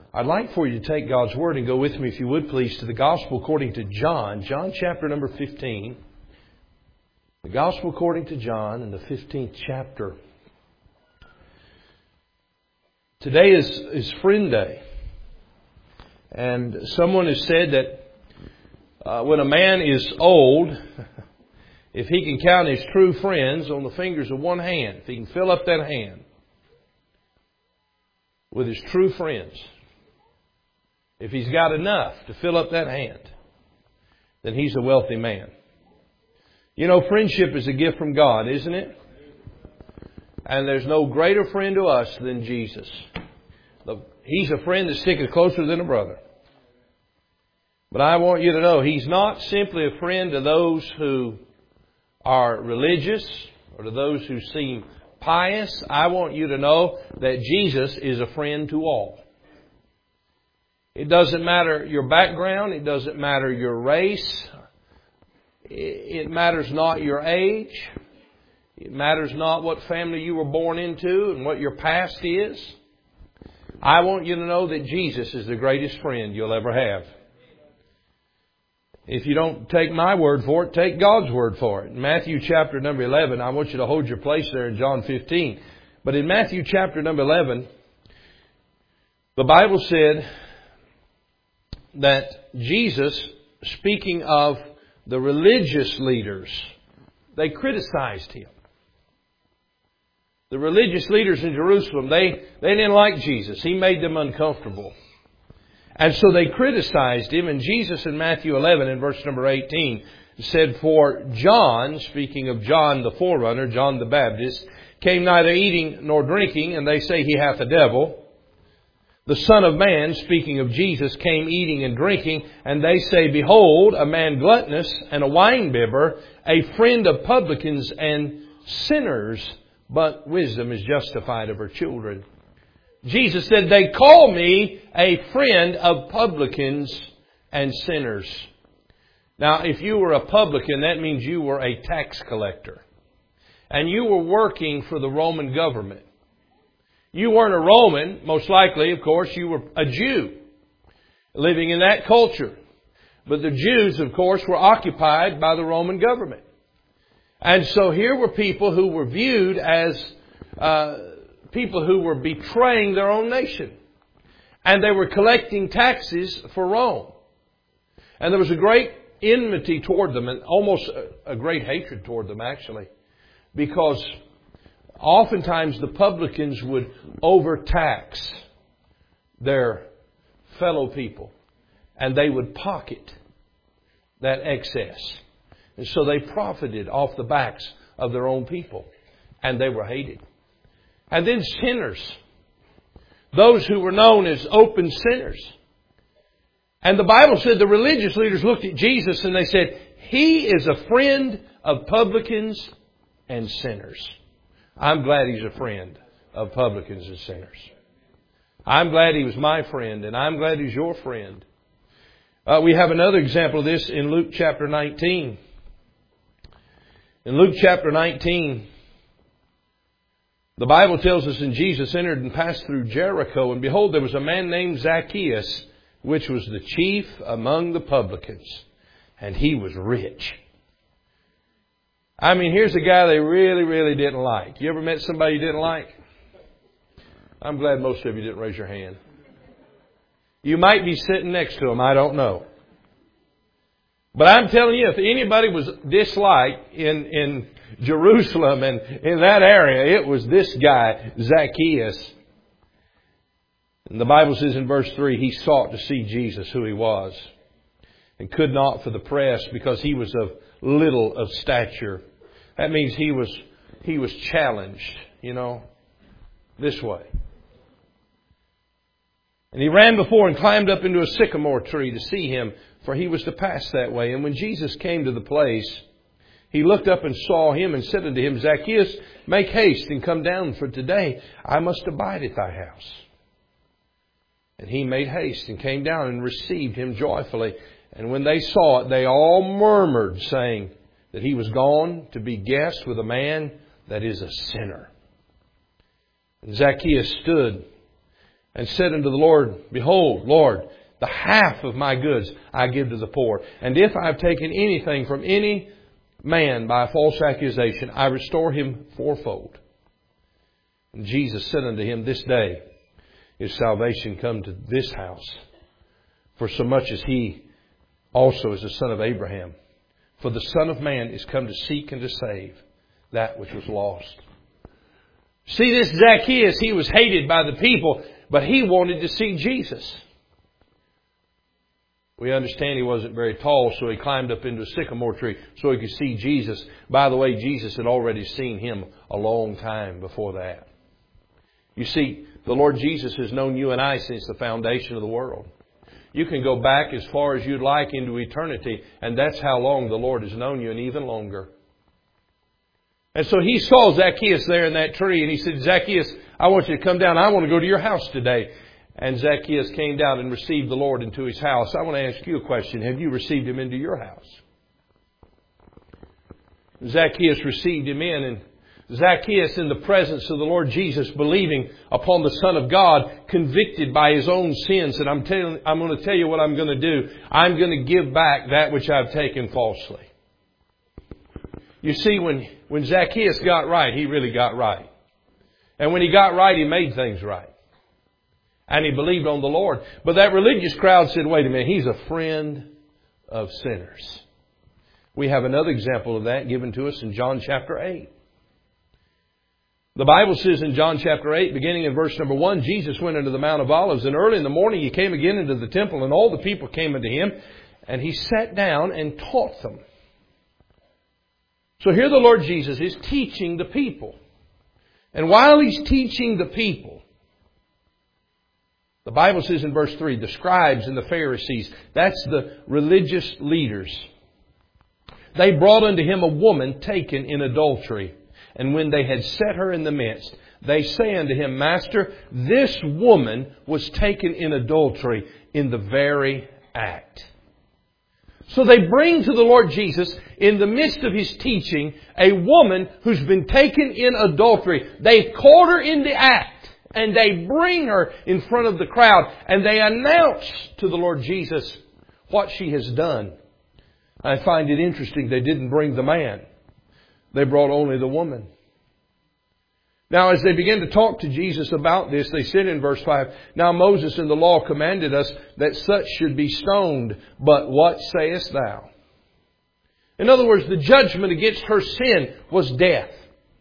I'd like for you to take God's Word and go with me, if you would please, to the Gospel according to John. John chapter number 15. The Gospel according to John in the 15th chapter. Today is Friend Day. And someone has said that when a man is old, if he can count his true friends on the fingers of one hand, if he can fill up that hand with his true friends, if he's got enough to fill up that hand, then he's a wealthy man. You know, friendship is a gift from God, isn't it? And there's no greater friend to us than Jesus. He's a friend that sticketh closer than a brother. But I want you to know, He's not simply a friend to those who are religious or to those who seem pious. I want you to know that Jesus is a friend to all. It doesn't matter your background. It doesn't matter your race. It matters not your age. It matters not what family you were born into and what your past is. I want you to know that Jesus is the greatest friend you'll ever have. If you don't take my word for it, take God's word for it. In Matthew chapter number 11, I want you to hold your place there in John 15. But in Matthew chapter number 11, the Bible said that Jesus, speaking of the religious leaders, they criticized Him. The religious leaders in Jerusalem, they didn't like Jesus. He made them uncomfortable. And so they criticized Him. And Jesus in Matthew 11 in verse number 18 said, "For John," speaking of John the forerunner, John the Baptist, "came neither eating nor drinking, and they say he hath a devil. The Son of Man," speaking of Jesus, "came eating and drinking, and they say, Behold, a man gluttonous and a winebibber, a friend of publicans and sinners, but wisdom is justified of her children." Jesus said, "They call me a friend of publicans and sinners." Now, if you were a publican, that means you were a tax collector. And you were working for the Roman government. You weren't a Roman, most likely, of course, you were a Jew living in that culture. But the Jews, of course, were occupied by the Roman government. And so here were people who were viewed as people who were betraying their own nation. And they were collecting taxes for Rome. And there was a great enmity toward them, and almost a great hatred toward them, actually. Because oftentimes the publicans would overtax their fellow people. And they would pocket that excess. And so they profited off the backs of their own people. And they were hated. And then sinners. Those who were known as open sinners. And the Bible said the religious leaders looked at Jesus and they said, "He is a friend of publicans and sinners." I'm glad He's a friend of publicans and sinners. I'm glad He was my friend, and I'm glad He's your friend. We have another example of this in Luke chapter 19. In Luke chapter 19, the Bible tells us, "And Jesus entered and passed through Jericho, and behold, there was a man named Zacchaeus, which was the chief among the publicans, and he was rich." I mean, here's a guy they really, really didn't like. You ever met somebody you didn't like? I'm glad most of you didn't raise your hand. You might be sitting next to him, I don't know. But I'm telling you, if anybody was disliked in Jerusalem and in that area, it was this guy, Zacchaeus. And the Bible says in verse 3, he sought to see Jesus, who He was, and could not for the press, because He was of little of stature. That means he was challenged, this way. And he ran before and climbed up into a sycamore tree to see Him, for he was to pass that way. And when Jesus came to the place, He looked up and saw him and said unto him, "Zacchaeus, make haste and come down, for today I must abide at thy house." And he made haste and came down and received him joyfully. And when they saw it, they all murmured, saying that he was gone to be guest with a man that is a sinner. And Zacchaeus stood and said unto the Lord, Behold, Lord, the half of my goods I give to the poor. And if I have taken anything from any man by a false accusation, I restore him fourfold. And Jesus said unto him, This day is salvation come to this house, for so much as he also is the son of Abraham. For the Son of Man is come to seek and to save that which was lost. See, this Zacchaeus, he was hated by the people, but he wanted to see Jesus. We understand he wasn't very tall, so he climbed up into a sycamore tree so he could see Jesus. By the way, Jesus had already seen him a long time before that. You see, the Lord Jesus has known you and I since the foundation of the world. You can go back as far as you'd like into eternity, and that's how long the Lord has known you, and even longer. And so he saw Zacchaeus there in that tree, and he said, Zacchaeus, I want you to come down. I want to go to your house today. And Zacchaeus came down and received the Lord into his house. I want to ask you a question. Have you received him into your house? Zacchaeus received him in, and Zacchaeus, in the presence of the Lord Jesus, believing upon the Son of God, convicted by his own sins, said, I'm going to tell you what I'm going to do. I'm going to give back that which I've taken falsely. You see, when Zacchaeus got right, he really got right. And when he got right, he made things right. And he believed on the Lord. But that religious crowd said, wait a minute, he's a friend of sinners. We have another example of that given to us in John chapter 8. The Bible says in John chapter 8, beginning in verse number 1, Jesus went into the Mount of Olives, and early in the morning he came again into the temple, and all the people came unto him, and he sat down and taught them. So here the Lord Jesus is teaching the people. And while he's teaching the people, the Bible says in verse 3, the scribes and the Pharisees, that's the religious leaders, they brought unto him a woman taken in adultery. And when they had set her in the midst, they say unto him, Master, this woman was taken in adultery in the very act. So they bring to the Lord Jesus, in the midst of his teaching, a woman who's been taken in adultery. They've caught her in the act. And they bring her in front of the crowd. And they announce to the Lord Jesus what she has done. I find it interesting they didn't bring the man. They brought only the woman. Now, as they began to talk to Jesus about this, they said in verse 5, Now Moses in the law commanded us that such should be stoned, but what sayest thou? In other words, the judgment against her sin was death.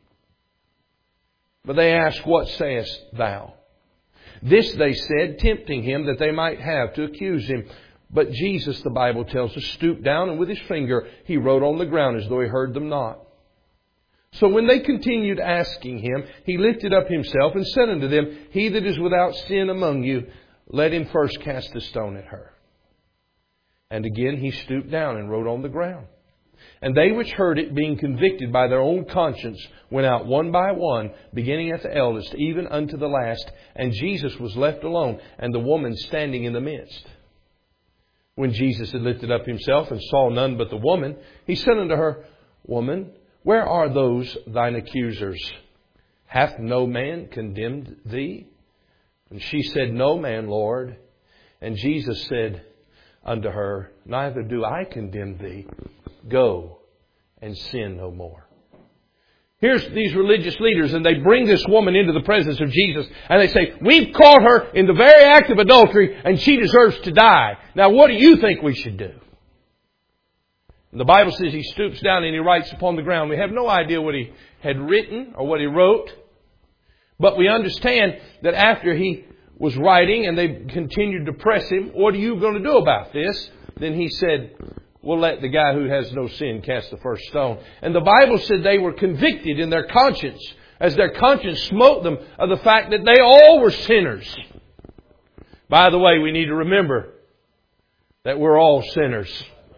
But they asked, What sayest thou? This they said, tempting him that they might have to accuse him. But Jesus, the Bible tells us, stooped down, and with his finger he wrote on the ground as though he heard them not. So when they continued asking him, he lifted up himself and said unto them, He that is without sin among you, let him first cast a stone at her. And again he stooped down and wrote on the ground. And they which heard it, being convicted by their own conscience, went out one by one, beginning at the eldest, even unto the last. And Jesus was left alone, and the woman standing in the midst. When Jesus had lifted up himself and saw none but the woman, he said unto her, Woman, where are those thine accusers? Hath no man condemned thee? And she said, No man, Lord. And Jesus said unto her, Neither do I condemn thee. Go and sin no more. Here's these religious leaders, and they bring this woman into the presence of Jesus, and they say, We've caught her in the very act of adultery, and she deserves to die. Now, what do you think we should do? And the Bible says he stoops down and he writes upon the ground. We have no idea what he had written or what he wrote. But we understand that after he was writing and they continued to press him, what are you going to do about this? Then he said, We'll let the guy who has no sin cast the first stone. And the Bible said they were convicted in their conscience, as their conscience smote them, of the fact that they all were sinners. By the way, we need to remember that we're all sinners.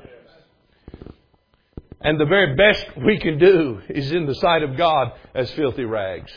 And the very best we can do is in the sight of God as filthy rags.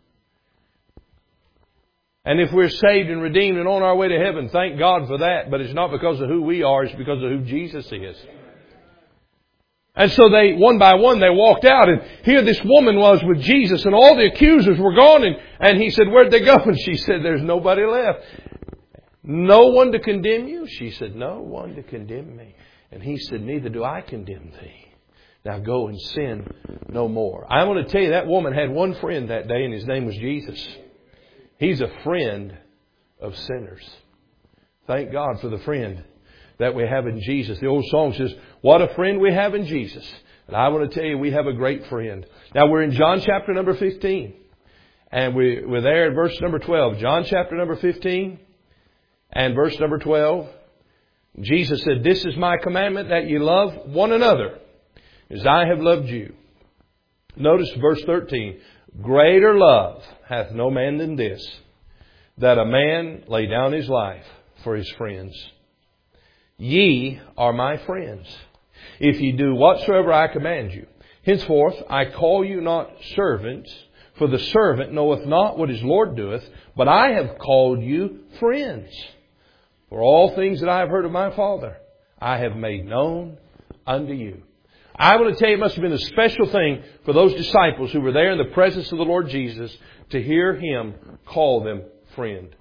And if we're saved and redeemed and on our way to heaven, thank God for that. But it's not because of who we are, it's because of who Jesus is. And so they, one by one, they walked out, and here this woman was with Jesus, and all the accusers were gone, and he said, where'd they go? And she said, there's nobody left. No one to condemn you? She said, no one to condemn me. And he said, neither do I condemn thee. Now go and sin no more. I want to tell you, that woman had one friend that day, and his name was Jesus. He's a friend of sinners. Thank God for the friend that we have in Jesus. The old song says, what a friend we have in Jesus. And I want to tell you, we have a great friend. Now we're in John chapter number 15. And we're there in verse number 12. John chapter number 15 and verse number 12. Jesus said, this is my commandment, that you love one another as I have loved you. Notice verse 13. Greater love hath no man than this, that a man lay down his life for his friends. Ye are my friends, if ye do whatsoever I command you. Henceforth I call you not servants, for the servant knoweth not what his Lord doeth, but I have called you friends. For all things that I have heard of my Father, I have made known unto you. I want to tell you, it must have been a special thing for those disciples who were there in the presence of the Lord Jesus to hear Him call them friend.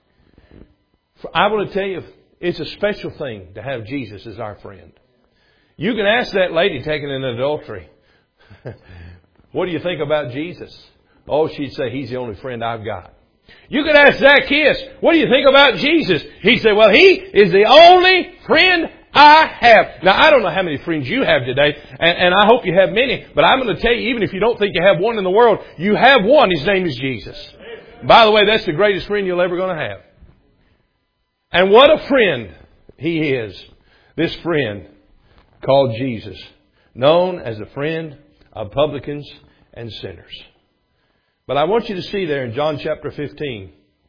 I want to tell you, it's a special thing to have Jesus as our friend. You can ask that lady taken in adultery, what do you think about Jesus? Oh, she'd say, He's the only friend I've got. You could ask Zacchaeus, what do you think about Jesus? He'd say, well, He is the only friend I have. Now, I don't know how many friends you have today, and I hope you have many, but I'm going to tell you, even if you don't think you have one in the world, you have one. His name is Jesus. By the way, that's the greatest friend you're ever going to have. And what a friend He is. This friend called Jesus, known as the friend of publicans and sinners. But I want you to see there in John chapter 15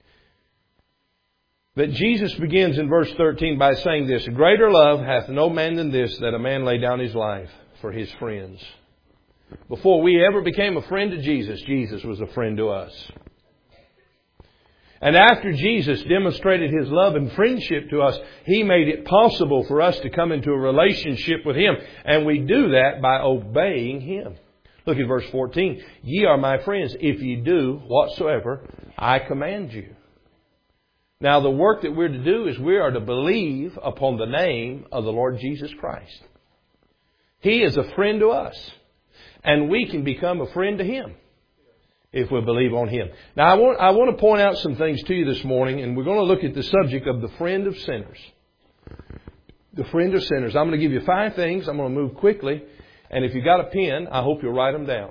that Jesus begins in verse 13 by saying this, greater love hath no man than this, that a man lay down his life for his friends. Before we ever became a friend to Jesus, Jesus was a friend to us. And after Jesus demonstrated His love and friendship to us, He made it possible for us to come into a relationship with Him. And we do that by obeying Him. Look at verse 14. Ye are my friends, if ye do whatsoever I command you. Now the work that we're to do is we are to believe upon the name of the Lord Jesus Christ. He is a friend to us. And we can become a friend to Him if we believe on Him. Now I want to point out some things to you this morning, and we're going to look at the subject of the friend of sinners. The friend of sinners. I'm going to give you 5 things. I'm going to move quickly. And if you've got a pen, I hope you'll write them down.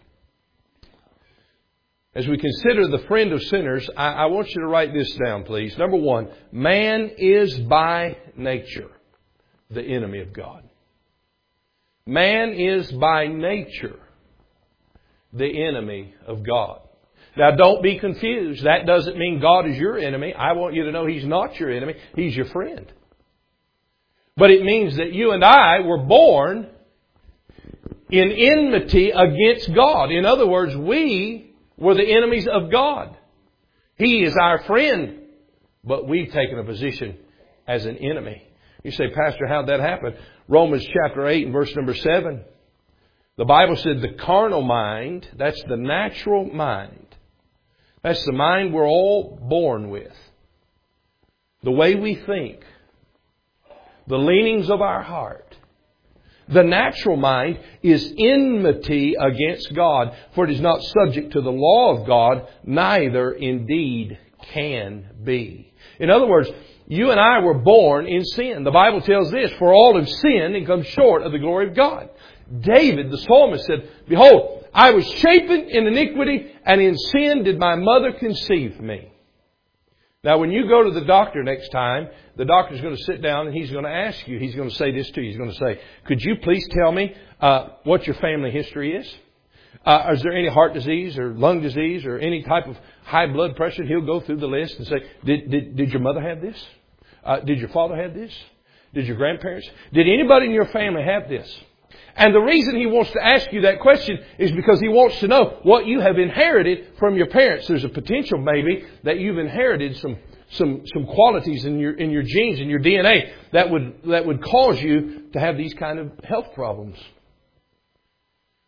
As we consider the friend of sinners, I want you to write this down, please. Number 1, man is by nature the enemy of God. Man is by nature the enemy of God. Now don't be confused. That doesn't mean God is your enemy. I want you to know He's not your enemy. He's your friend. But it means that you and I were born in enmity against God. In other words, we were the enemies of God. He is our friend, but we've taken a position as an enemy. You say, Pastor, how'd that happen? Romans chapter 8 and verse number 7. The Bible said the carnal mind, that's the natural mind. That's the mind we're all born with. The way we think. The leanings of our heart. The natural mind is enmity against God, for it is not subject to the law of God, neither indeed can be. In other words, you and I were born in sin. The Bible tells this, for all have sinned and come short of the glory of God. David, the psalmist, said, behold, I was shapen in iniquity, and in sin did my mother conceive me. Now, when you go to the doctor next time, the doctor's going to sit down and he's going to ask you, he's going to say this to you. He's going to say, could you please tell me what your family history is? Is there any heart disease or lung disease or any type of high blood pressure? He'll go through the list and say, did your mother have this? Did your father have this? Did your grandparents? Did anybody in your family have this? And the reason he wants to ask you that question is because he wants to know what you have inherited from your parents. There's a potential maybe that you've inherited some qualities in your genes, in your DNA that would cause you to have these kind of health problems.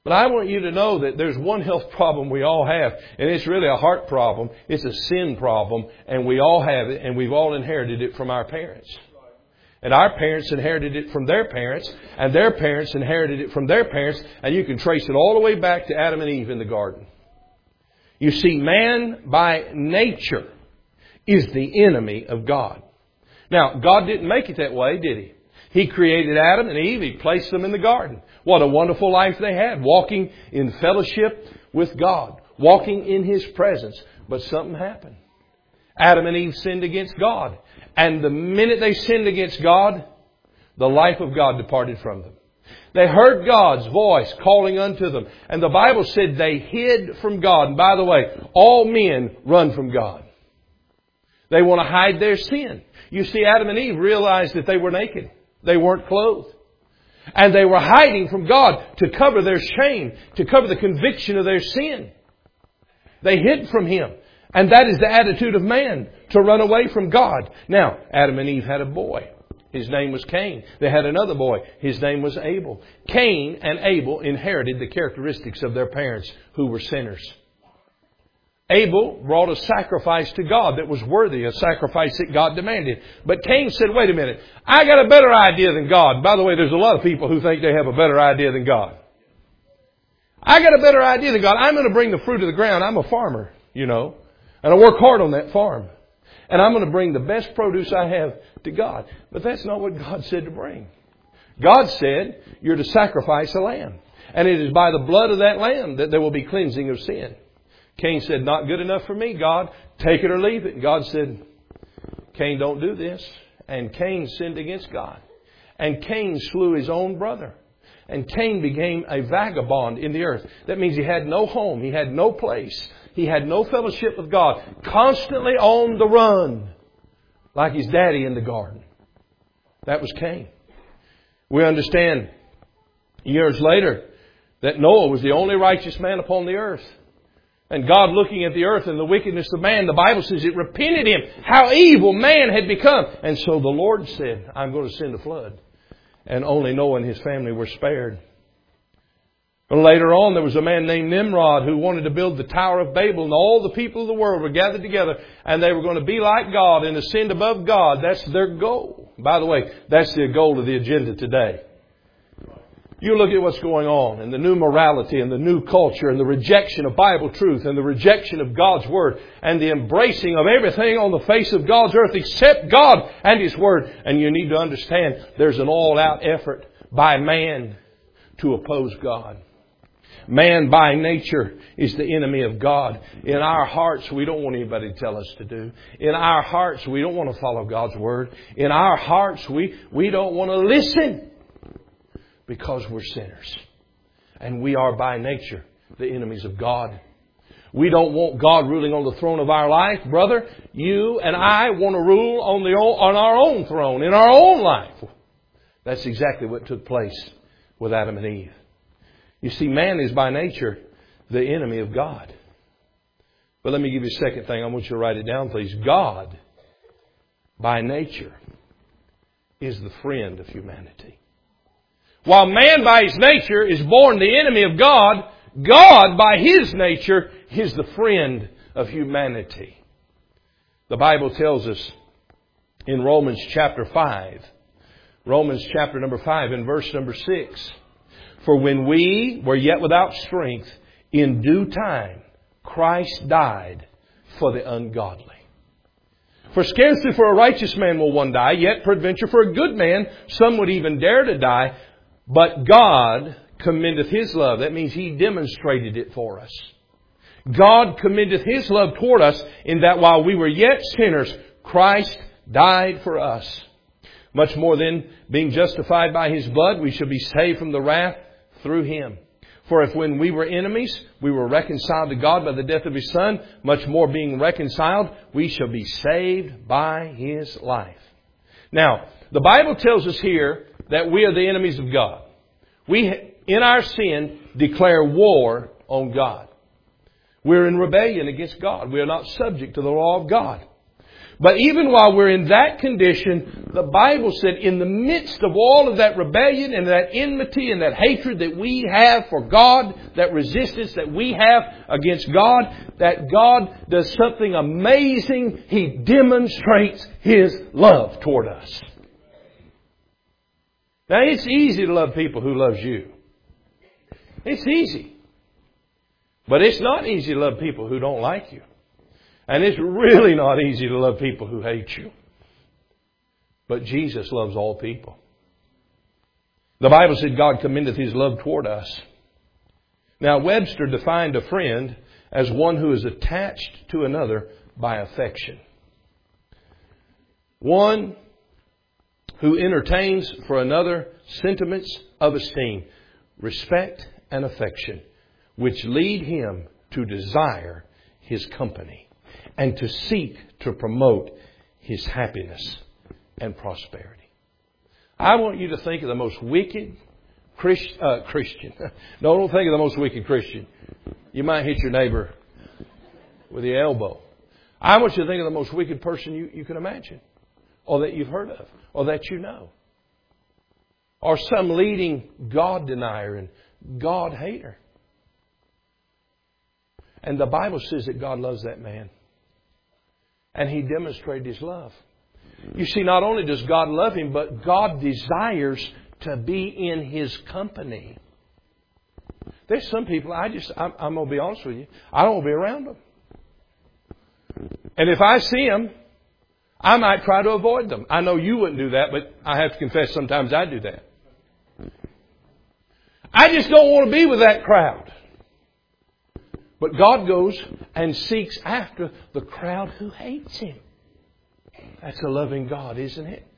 But I want you to know that there's one health problem we all have, and it's really a heart problem. It's a sin problem, and we all have it, and we've all inherited it from our parents. And our parents inherited it from their parents, and their parents inherited it from their parents, and you can trace it all the way back to Adam and Eve in the garden. You see, man by nature is the enemy of God. Now, God didn't make it that way, did He? He created Adam and Eve. He placed them in the garden. What a wonderful life they had, walking in fellowship with God, walking in His presence. But something happened. Adam and Eve sinned against God. And the minute they sinned against God, the life of God departed from them. They heard God's voice calling unto them. And the Bible said they hid from God. And by the way, all men run from God. They want to hide their sin. You see, Adam and Eve realized that they were naked. They weren't clothed. And they were hiding from God to cover their shame, to cover the conviction of their sin. They hid from Him. And that is the attitude of man, to run away from God. Now, Adam and Eve had a boy. His name was Cain. They had another boy. His name was Abel. Cain and Abel inherited the characteristics of their parents, who were sinners. Abel brought a sacrifice to God that was worthy, a sacrifice that God demanded. But Cain said, wait a minute, I got a better idea than God. By the way, there's a lot of people who think they have a better idea than God. I got a better idea than God. I'm going to bring the fruit of the ground. I'm a farmer, you know, and I work hard on that farm. And I'm going to bring the best produce I have to God. But that's not what God said to bring. God said, you're to sacrifice a lamb. And it is by the blood of that lamb that there will be cleansing of sin. Cain said, not good enough for me, God. Take it or leave it. And God said, Cain, don't do this. And Cain sinned against God. And Cain slew his own brother. And Cain became a vagabond in the earth. That means he had no home. He had no place. He had no fellowship with God. Constantly on the run. Like his daddy in the garden. That was Cain. We understand years later that Noah was the only righteous man upon the earth. And God, looking at the earth and the wickedness of man, the Bible says it repented Him how evil man had become. And so the Lord said, I'm going to send a flood. And only Noah and his family were spared. And later on, there was a man named Nimrod who wanted to build the Tower of Babel. And all the people of the world were gathered together. And they were going to be like God and ascend above God. That's their goal. By the way, that's the goal of the agenda today. You look at what's going on and the new morality and the new culture and the rejection of Bible truth and the rejection of God's Word and the embracing of everything on the face of God's earth except God and His Word. And you need to understand there's an all-out effort by man to oppose God. Man by nature is the enemy of God. In our hearts, we don't want anybody to tell us to do. In our hearts, we don't want to follow God's Word. In our hearts, we don't want to listen. Because we're sinners. And we are by nature the enemies of God. We don't want God ruling on the throne of our life. Brother, you and I want to rule on our own throne, in our own life. That's exactly what took place with Adam and Eve. You see, man is by nature the enemy of God. But let me give you a second thing. I want you to write it down, please. God, by nature, is the friend of humanity. While man by his nature is born the enemy of God, God by His nature is the friend of humanity. The Bible tells us in Romans chapter 5, Romans chapter number 5 and verse number 6, for when we were yet without strength, in due time Christ died for the ungodly. For scarcely for a righteous man will one die, yet peradventure for a good man some would even dare to die. But God commendeth His love. That means He demonstrated it for us. God commendeth His love toward us in that while we were yet sinners, Christ died for us. Much more then, being justified by His blood, we shall be saved from the wrath through Him. For if when we were enemies, we were reconciled to God by the death of His Son, much more being reconciled, we shall be saved by His life. Now, the Bible tells us here that we are the enemies of God. We, in our sin, declare war on God. We're in rebellion against God. We are not subject to the law of God. But even while we're in that condition, the Bible said in the midst of all of that rebellion and that enmity and that hatred that we have for God, that resistance that we have against God, that God does something amazing. He demonstrates His love toward us. Now, it's easy to love people who loves you. It's easy. But it's not easy to love people who don't like you. And it's really not easy to love people who hate you. But Jesus loves all people. The Bible said God commendeth His love toward us. Now, Webster defined a friend as one who is attached to another by affection. One who entertains for another sentiments of esteem, respect, and affection, which lead him to desire his company and to seek to promote his happiness and prosperity. I want you to think of the most wicked Christian. No, don't think of the most wicked Christian. You might hit your neighbor with the elbow. I want you to think of the most wicked person you can imagine, or that you've heard of, or that you know. Or some leading God denier and God hater. And the Bible says that God loves that man. And He demonstrated His love. You see, not only does God love him, but God desires to be in his company. There's some people, I'm going to be honest with you, I don't want to be around them. And if I see them, I might try to avoid them. I know you wouldn't do that, but I have to confess sometimes I do that. I just don't want to be with that crowd. But God goes and seeks after the crowd who hates Him. That's a loving God, isn't it?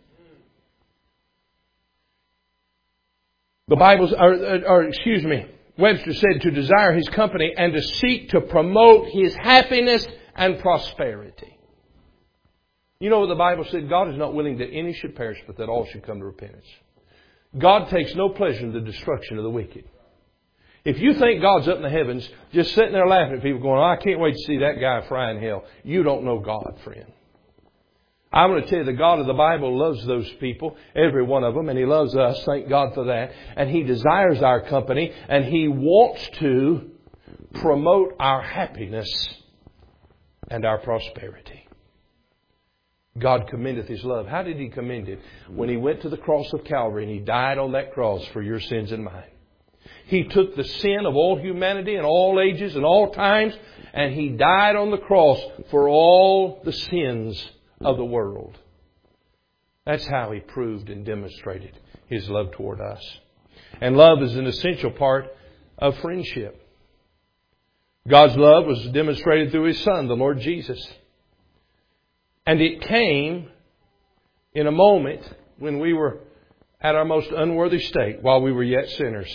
The Bible's, Webster said to desire His company and to seek to promote His happiness and prosperity. You know what the Bible said? God is not willing that any should perish, but that all should come to repentance. God takes no pleasure in the destruction of the wicked. If you think God's up in the heavens, just sitting there laughing at people going, oh, I can't wait to see that guy fry in hell. You don't know God, friend. I'm going to tell you, the God of the Bible loves those people, every one of them, and He loves us. Thank God for that. And He desires our company, and He wants to promote our happiness and our prosperity. God commendeth His love. How did He commend it? When He went to the cross of Calvary and He died on that cross for your sins and mine. He took the sin of all humanity and all ages and all times, and He died on the cross for all the sins of the world. That's how He proved and demonstrated His love toward us. And love is an essential part of friendship. God's love was demonstrated through His Son, the Lord Jesus. And it came in a moment when we were at our most unworthy state, while we were yet sinners.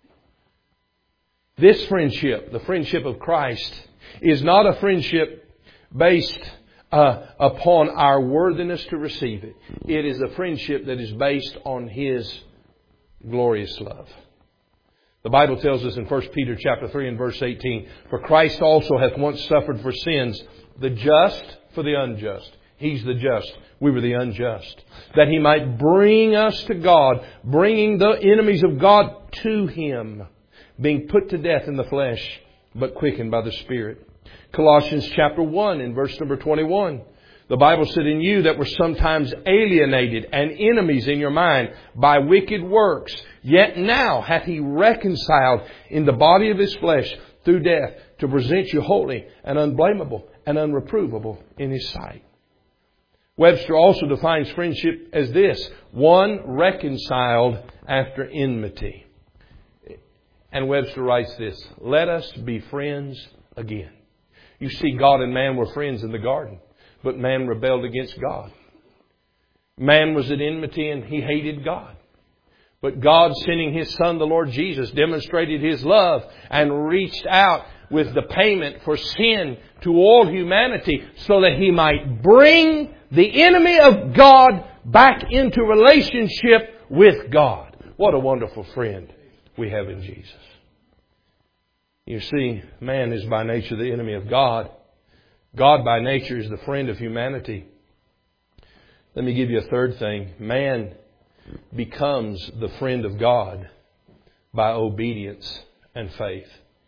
This friendship, the friendship of Christ, is not a friendship based upon our worthiness to receive it. It is a friendship that is based on His glorious love. The Bible tells us in 1 Peter chapter 3 and verse 18, for Christ also hath once suffered for sins, the just for the unjust. He's the just. We were the unjust. That He might bring us to God, bringing the enemies of God to Him, being put to death in the flesh, but quickened by the Spirit. Colossians chapter 1 and verse number 21. The Bible said, in you that were sometimes alienated and enemies in your mind by wicked works, yet now hath He reconciled in the body of His flesh through death to present you holy and unblameable and unreprovable in His sight. Webster also defines friendship as this: one reconciled after enmity. And Webster writes this: let us be friends again. You see, God and man were friends in the garden, but man rebelled against God. Man was at enmity and he hated God. But God, sending His Son, the Lord Jesus, demonstrated His love and reached out with the payment for sin to all humanity so that He might bring the enemy of God back into relationship with God. What a wonderful friend we have in Jesus. You see, man is by nature the enemy of God. God by nature is the friend of humanity. Let me give you a third thing. Man becomes the friend of God by obedience and faith.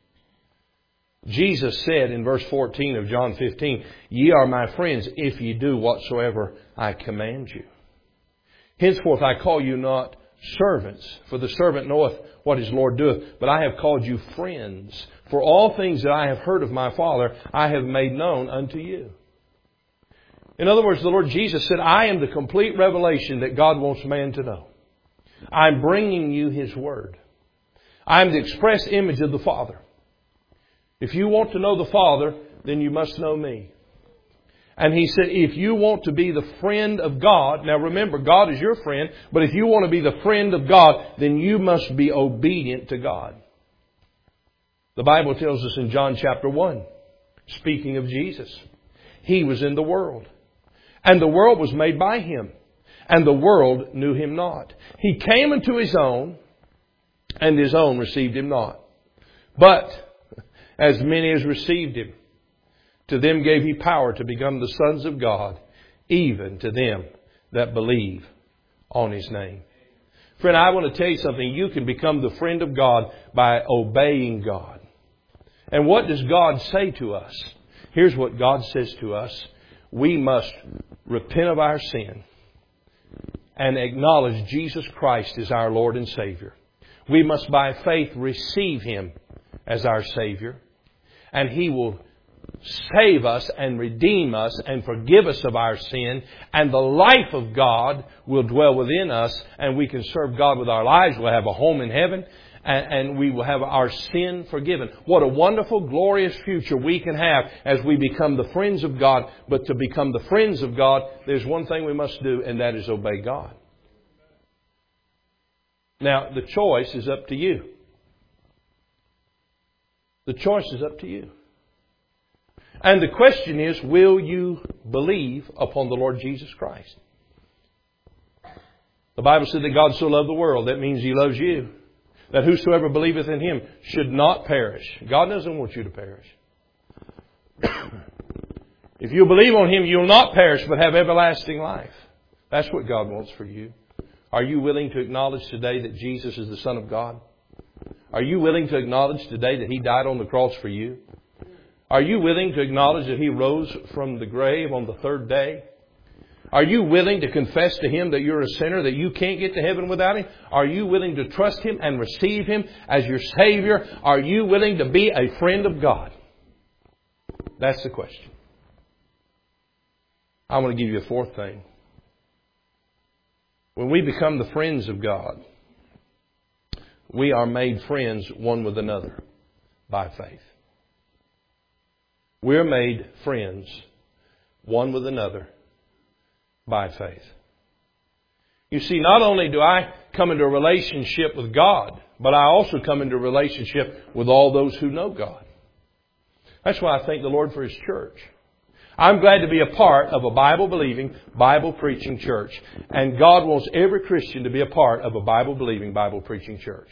Jesus said in verse 14 of John 15, "Ye are my friends if ye do whatsoever I command you. Henceforth I call you not servants, for the servant knoweth what his Lord doeth, but I have called you friends. For all things that I have heard of my Father, I have made known unto you." In other words, the Lord Jesus said, I am the complete revelation that God wants man to know. I'm bringing you His Word. I'm the express image of the Father. If you want to know the Father, then you must know me. And He said, if you want to be the friend of God, now remember, God is your friend, but if you want to be the friend of God, then you must be obedient to God. The Bible tells us in John chapter 1, speaking of Jesus, He was in the world, and the world was made by Him, and the world knew Him not. He came unto His own, and His own received Him not. But as many as received Him, to them gave He power to become the sons of God, even to them that believe on His name. Friend, I want to tell you something. You can become the friend of God by obeying God. And what does God say to us? Here's what God says to us. We must repent of our sin and acknowledge Jesus Christ as our Lord and Savior. We must by faith receive Him as our Savior. And He will save us and redeem us and forgive us of our sin. And the life of God will dwell within us. And we can serve God with our lives. We'll have a home in heaven. And we will have our sin forgiven. What a wonderful, glorious future we can have as we become the friends of God. But to become the friends of God, there's one thing we must do, and that is obey God. Now, the choice is up to you. The choice is up to you. And the question is, will you believe upon the Lord Jesus Christ? The Bible said that God so loved the world. That means He loves you. That whosoever believeth in Him should not perish. God doesn't want you to perish. If you believe on Him, you'll not perish but have everlasting life. That's what God wants for you. Are you willing to acknowledge today that Jesus is the Son of God? Are you willing to acknowledge today that He died on the cross for you? Are you willing to acknowledge that He rose from the grave on the third day? Are you willing to confess to Him that you're a sinner, that you can't get to heaven without Him? Are you willing to trust Him and receive Him as your Savior? Are you willing to be a friend of God? That's the question. I want to give you a fourth thing. When we become the friends of God, we are made friends one with another by faith. We're made friends one with another by faith. You see, not only do I come into a relationship with God, but I also come into a relationship with all those who know God. That's why I thank the Lord for His church. I'm glad to be a part of a Bible-believing, Bible-preaching church. And God wants every Christian to be a part of a Bible-believing, Bible-preaching church.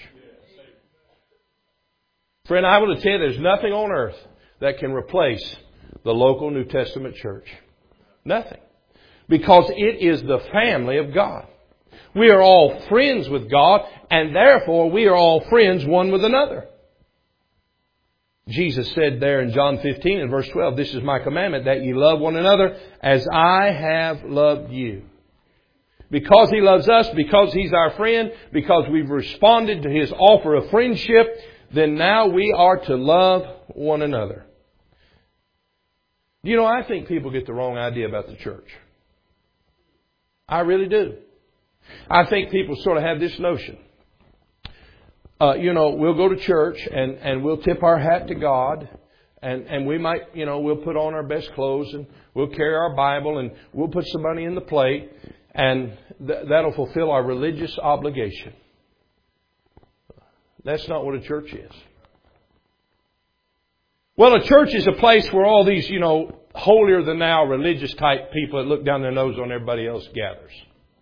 Friend, I want to tell you there's nothing on earth that can replace the local New Testament church. Nothing. Because it is the family of God. We are all friends with God, and therefore we are all friends one with another. Jesus said there in John 15 and verse 12, "This is my commandment, that ye love one another as I have loved you." Because He loves us, because He's our friend, because we've responded to His offer of friendship, then now we are to love one another. You know, I think people get the wrong idea about the church. I really do. I think people sort of have this notion. We'll go to church and we'll tip our hat to God. And we might, we'll put on our best clothes and we'll carry our Bible and we'll put some money in the plate. And that'll fulfill our religious obligation. That's not what a church is. Well, a church is a place where all these, holier than thou religious type people that look down their nose on everybody else gathers.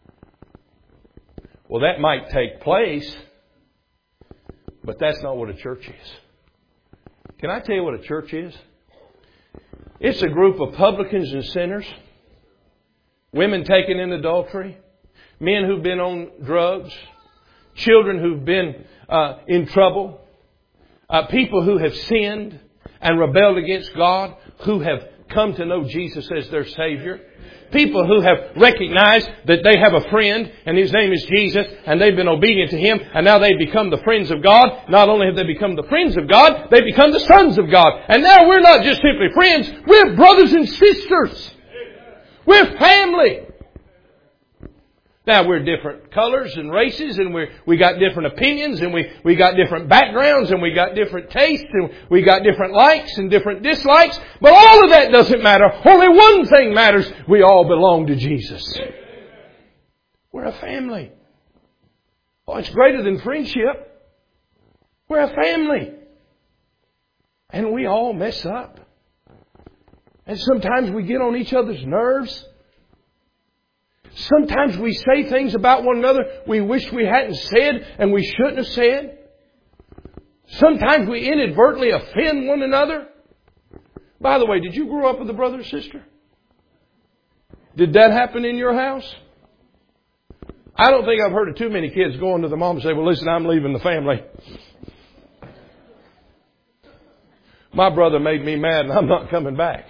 Well, that might take place, but that's not what a church is. Can I tell you what a church is? It's a group of publicans and sinners women taken in adultery, men who've been on drugs, children who've been in trouble, people who have sinned and rebelled against God, who have come to know Jesus as their Savior. People who have recognized that they have a friend and His name is Jesus and they've been obedient to Him and now they've become the friends of God. Not only have they become the friends of God, they've become the sons of God. And now we're not just simply friends, we're brothers and sisters. We're family. Now we're different colors and races and we got different opinions and we got different backgrounds and we got different tastes and we got different likes and different dislikes. But all of that doesn't matter. Only one thing matters. We all belong to Jesus. We're a family. Oh, it's greater than friendship. We're a family. And we all mess up. And sometimes we get on each other's nerves. Sometimes we say things about one another we wish we hadn't said and we shouldn't have said. Sometimes we inadvertently offend one another. By the way, did you grow up with a brother or sister? Did that happen in your house? I don't think I've heard of too many kids going to the mom and say, well, listen, I'm leaving the family. My brother made me mad and I'm not coming back.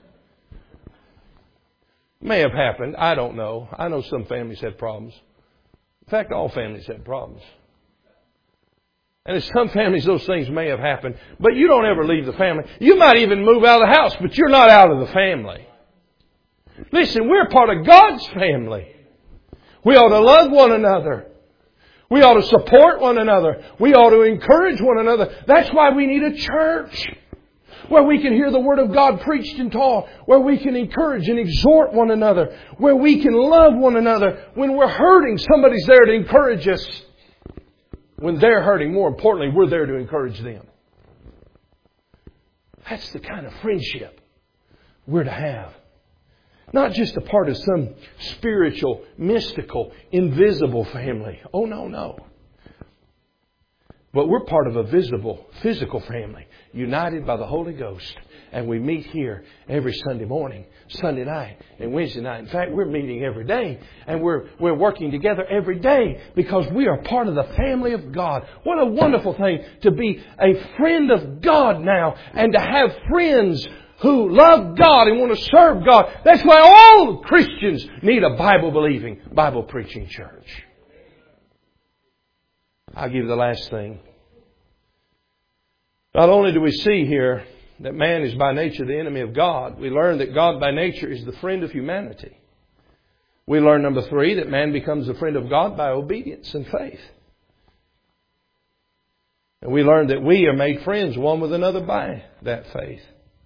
May have happened. I don't know. I know some families had problems. In fact, all families had problems. And in some families, those things may have happened. But you don't ever leave the family. You might even move out of the house, but you're not out of the family. Listen, we're part of God's family. We ought to love one another. We ought to support one another. We ought to encourage one another. That's why we need a church. Where we can hear the Word of God preached and taught. Where we can encourage and exhort one another. Where we can love one another. When we're hurting, somebody's there to encourage us. When they're hurting, more importantly, we're there to encourage them. That's the kind of friendship we're to have. Not just a part of some spiritual, mystical, invisible family. Oh, no. But we're part of a visible, physical family, united by the Holy Ghost. And we meet here every Sunday morning, Sunday night, and Wednesday night. In fact, we're meeting every day. And we're working together every day because we are part of the family of God. What a wonderful thing to be a friend of God now and to have friends who love God and want to serve God. That's why all Christians need a Bible-believing, Bible-preaching church. I'll give you the last thing. Not only do we see here that man is by nature the enemy of God, we learn that God by nature is the friend of humanity. We learn, number 3, that man becomes the friend of God by obedience and faith. And we learn that we are made friends one with another by that faith.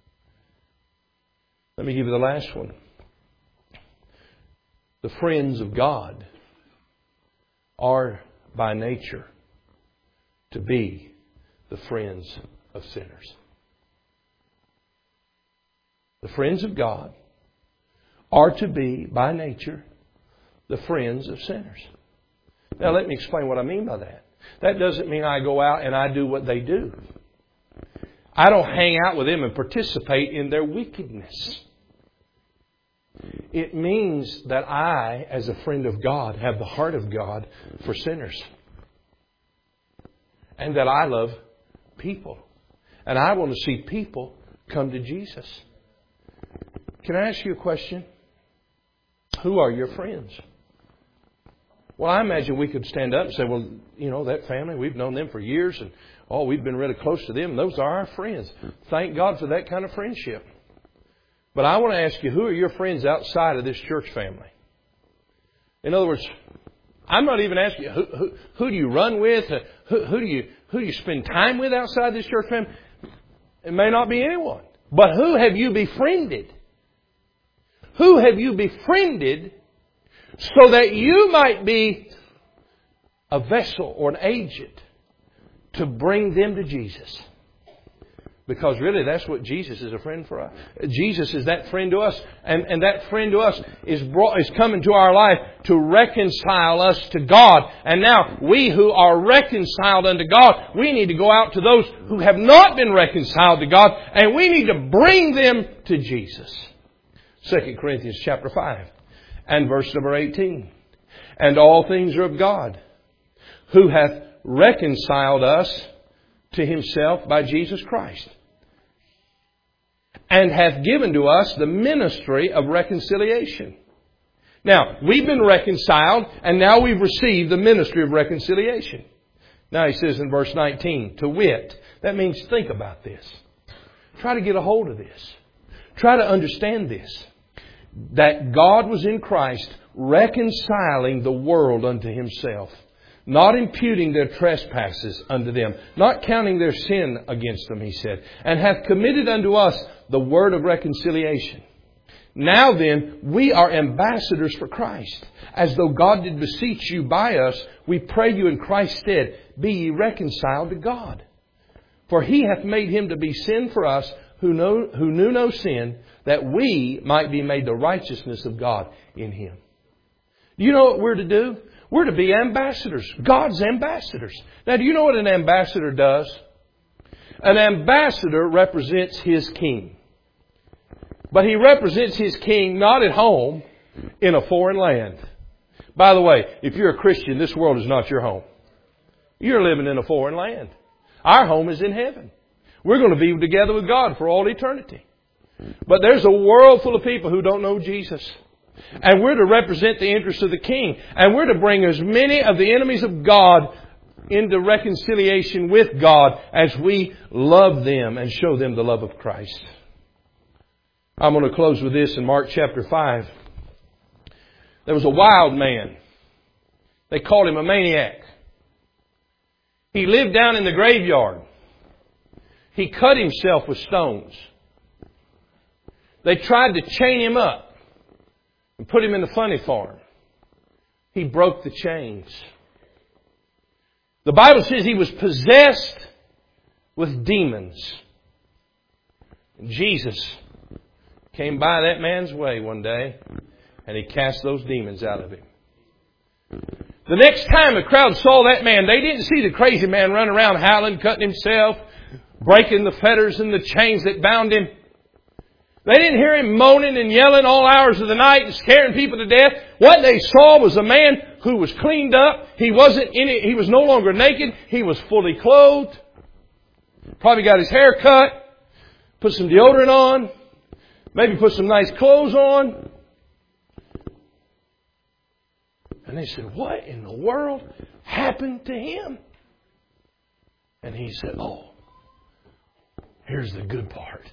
Let me give you the last one. The friends of God are by nature to be the friends of sinners. The friends of God are to be by nature the friends of sinners. Now let me explain what I mean by that. That doesn't mean I go out and I do what they do. I don't hang out with them and participate in their wickedness. It means that I, as a friend of God, have the heart of God for sinners. And that I love people. And I want to see people come to Jesus. Can I ask you a question? Who are your friends? Well, I imagine we could stand up and say, well, that family, we've known them for years. And, we've been really close to them. Those are our friends. Thank God for that kind of friendship. But I want to ask you, who are your friends outside of this church family? In other words, I'm not even asking you, who do you run with? Who do you spend time with outside this church family? It may not be anyone. But who have you befriended? Who have you befriended so that you might be a vessel or an agent to bring them to Jesus? Because really that's what Jesus is a friend for us. Jesus is that friend to us. And that friend to us is come into our life to reconcile us to God. And now we who are reconciled unto God, we need to go out to those who have not been reconciled to God. And we need to bring them to Jesus. 2 Corinthians chapter 5 And verse number 18. And all things are of God, who hath reconciled us to Himself by Jesus Christ, and hath given to us the ministry of reconciliation. Now, we've been reconciled, and now we've received the ministry of reconciliation. Now he says in verse 19, to wit. That means think about this. Try to get a hold of this. Try to understand this. That God was in Christ reconciling the world unto Himself, not imputing their trespasses unto them, not counting their sin against them, He said, and hath committed unto us the word of reconciliation. Now then, we are ambassadors for Christ. As though God did beseech you by us, we pray you in Christ's stead, be ye reconciled to God. For He hath made Him to be sin for us who knew no sin, that we might be made the righteousness of God in Him. Do you know what we're to do? We're to be ambassadors. God's ambassadors. Now, do you know what an ambassador does? An ambassador represents his king. But he represents his king not at home, in a foreign land. By the way, if you're a Christian, this world is not your home. You're living in a foreign land. Our home is in heaven. We're going to be together with God for all eternity. But there's a world full of people who don't know Jesus. And we're to represent the interests of the King. And we're to bring as many of the enemies of God into reconciliation with God as we love them and show them the love of Christ. I'm going to close with this in Mark chapter 5. There was a wild man. They called him a maniac. He lived down in the graveyard. He cut himself with stones. They tried to chain him up and put him in the funny farm. He broke the chains. The Bible says he was possessed with demons. And Jesus came by that man's way one day and He cast those demons out of him. The next time the crowd saw that man, they didn't see the crazy man running around howling, cutting himself, breaking the fetters and the chains that bound him. They didn't hear him moaning and yelling all hours of the night and scaring people to death. What they saw was a man who was cleaned up. He was no longer naked. He was fully clothed. Probably got his hair cut, put some deodorant on, maybe put some nice clothes on. And they said, what in the world happened to him? And he said, oh, here's the good part.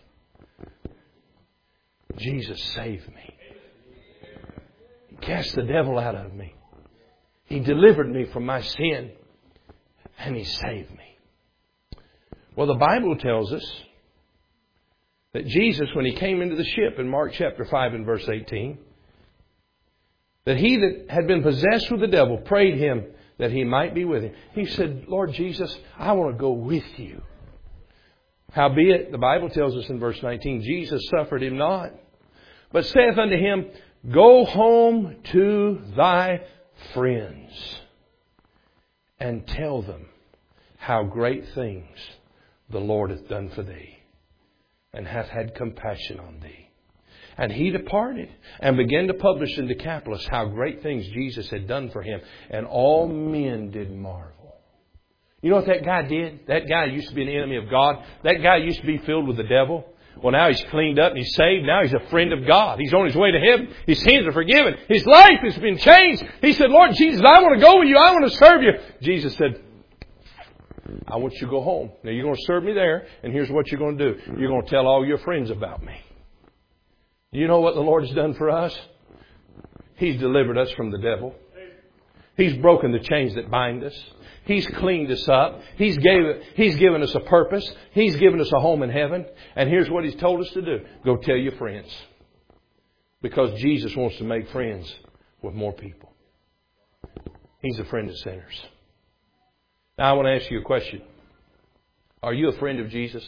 Jesus saved me. He cast the devil out of me. He delivered me from my sin. And He saved me. Well, the Bible tells us that Jesus, when He came into the ship in Mark chapter 5 and verse 18, that he that had been possessed with the devil prayed Him that he might be with him. He said, Lord Jesus, I want to go with you. Howbeit, the Bible tells us in verse 19, Jesus suffered him not, but saith unto him, go home to thy friends and tell them how great things the Lord hath done for thee, and hath had compassion on thee. And he departed and began to publish in Decapolis how great things Jesus had done for him. And all men did marvel. You know what that guy did? That guy used to be an enemy of God. That guy used to be filled with the devil. Well, now he's cleaned up and he's saved. Now he's a friend of God. He's on his way to heaven. His sins are forgiven. His life has been changed. He said, Lord Jesus, I want to go with you. I want to serve you. Jesus said, I want you to go home. Now you're going to serve me there. And here's what you're going to do. You're going to tell all your friends about me. You know what the Lord has done for us? He's delivered us from the devil. He's broken the chains that bind us. He's cleaned us up. He's given us a purpose. He's given us a home in heaven. And here's what He's told us to do. Go tell your friends. Because Jesus wants to make friends with more people. He's a friend of sinners. Now I want to ask you a question. Are you a friend of Jesus?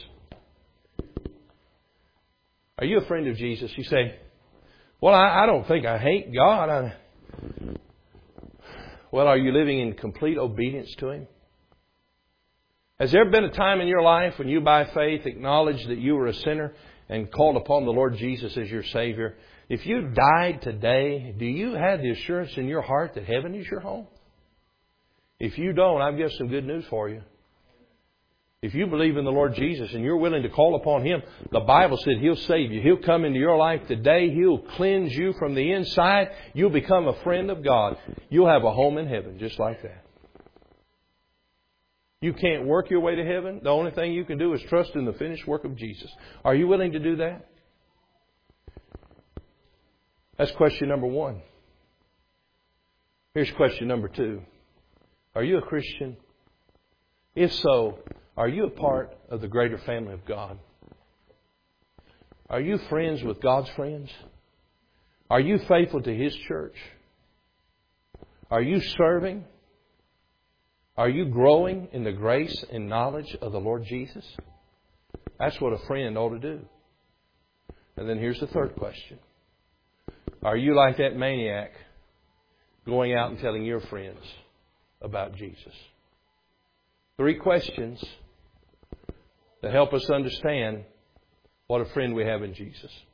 Are you a friend of Jesus? You say, well, I don't think I hate God. Well, are you living in complete obedience to Him? Has there been a time in your life when you by faith acknowledged that you were a sinner and called upon the Lord Jesus as your Savior? If you died today, do you have the assurance in your heart that heaven is your home? If you don't, I've got some good news for you. If you believe in the Lord Jesus and you're willing to call upon Him, the Bible said He'll save you. He'll come into your life today. He'll cleanse you from the inside. You'll become a friend of God. You'll have a home in heaven just like that. You can't work your way to heaven. The only thing you can do is trust in the finished work of Jesus. Are you willing to do that? That's question number 1. Here's question number 2. Are you a Christian? If so, are you a part of the greater family of God? Are you friends with God's friends? Are you faithful to His church? Are you serving? Are you growing in the grace and knowledge of the Lord Jesus? That's what a friend ought to do. And then here's the third question. Are you like that maniac going out and telling your friends about Jesus? 3 questions that help us understand what a friend we have in Jesus.